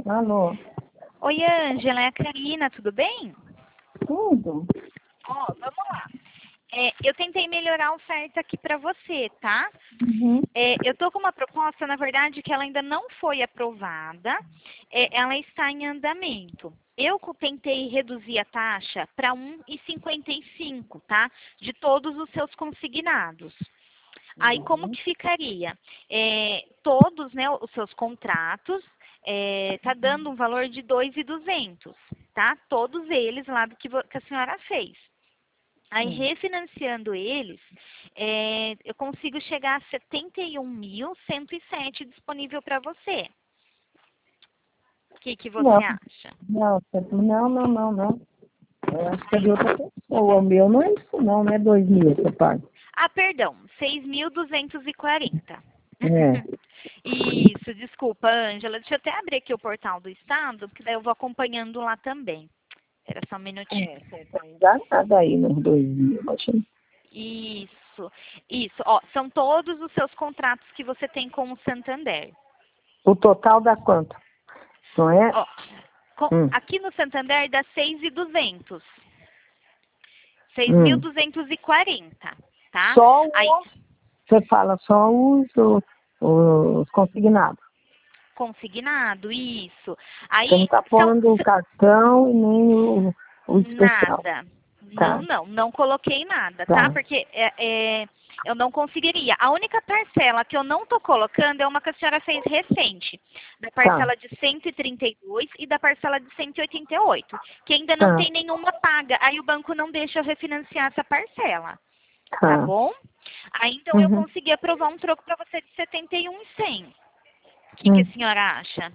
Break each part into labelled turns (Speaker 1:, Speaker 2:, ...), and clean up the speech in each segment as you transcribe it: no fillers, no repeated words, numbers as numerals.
Speaker 1: Alô?
Speaker 2: Oi, Ângela, é a Karina, tudo bem?
Speaker 1: Tudo?
Speaker 2: Ó, vamos lá. Eu tentei melhorar a oferta aqui para você, tá?
Speaker 1: Uhum.
Speaker 2: Eu tô com uma proposta, na verdade, que ela ainda não foi aprovada. Ela está em andamento. Tentei reduzir a taxa para 1,55, tá? De todos os seus consignados. Aí, como que ficaria? Todos, né, os seus contratos, tá dando um valor de 2.200, tá? Todos eles lá do que a senhora fez. Aí, refinanciando eles, eu consigo chegar a 71.107 disponível para você. O que você
Speaker 1: Não,
Speaker 2: acha?
Speaker 1: não. Eu acho que é de outra pessoa. O meu não é isso não é 2.000 que eu pago.
Speaker 2: Ah, perdão, 6.240.
Speaker 1: É.
Speaker 2: Isso, desculpa, Ângela. Deixa eu até abrir aqui o portal do Estado, porque daí eu vou acompanhando lá também. Espera só um minutinho.
Speaker 1: Você tá enganada aí nos 2.000, imagina.
Speaker 2: Isso. Ó, são todos os seus contratos que você tem com o Santander.
Speaker 1: O total dá quanto? Não é?
Speaker 2: Ó, aqui no Santander dá 6.200.
Speaker 1: Hum.
Speaker 2: 6.240, tá?
Speaker 1: Só
Speaker 2: Aí,
Speaker 1: você fala só os consignados.
Speaker 2: consignado, isso.
Speaker 1: Você não
Speaker 2: Aí,
Speaker 1: está pondo o cartão e nem o especial.
Speaker 2: nada.
Speaker 1: Tá,
Speaker 2: Não coloquei nada, tá?
Speaker 1: tá,
Speaker 2: Porque eu não conseguiria. A única parcela que eu não tô colocando é uma que a senhora fez recente, da
Speaker 1: tá,
Speaker 2: parcela de 132 e da parcela de 188, que ainda não
Speaker 1: tá,
Speaker 2: tem nenhuma paga. Aí o banco não deixa eu refinanciar essa parcela, tá
Speaker 1: tá.
Speaker 2: bom? Aí então eu
Speaker 1: Uhum.
Speaker 2: consegui aprovar um troco para você de 71.100. O que a
Speaker 1: Hum.
Speaker 2: senhora acha?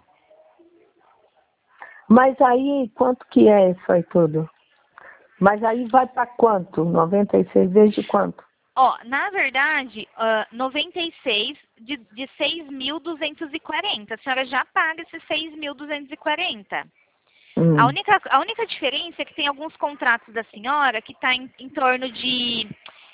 Speaker 1: Mas aí, quanto que é isso aí tudo? Mas aí vai para quanto? 96 vezes de quanto?
Speaker 2: Ó, na verdade, 96 de 6.240. A senhora já paga esses 6.240. A
Speaker 1: Hum.
Speaker 2: única diferença é que tem alguns contratos da senhora que está em torno de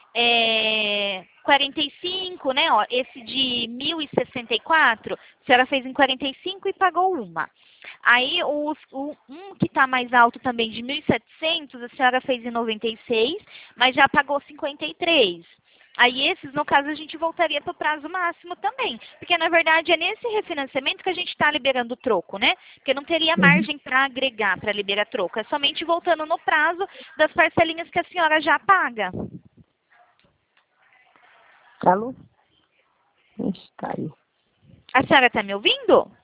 Speaker 2: 45, né? Ó, esse de 1.064, a senhora fez em 45 e pagou uma. Aí, um que está mais alto também, de 1.700, a senhora fez em 96, mas já pagou 53. Aí, esses, no caso, a gente voltaria para o prazo máximo também. Porque, na verdade, é nesse refinanciamento que a gente está liberando o troco, né? Porque não teria
Speaker 1: Uhum.
Speaker 2: margem para agregar, para liberar troco. É somente voltando no prazo das parcelinhas que a senhora já paga.
Speaker 1: Alô? Ixi, caiu.
Speaker 2: A senhora está me ouvindo?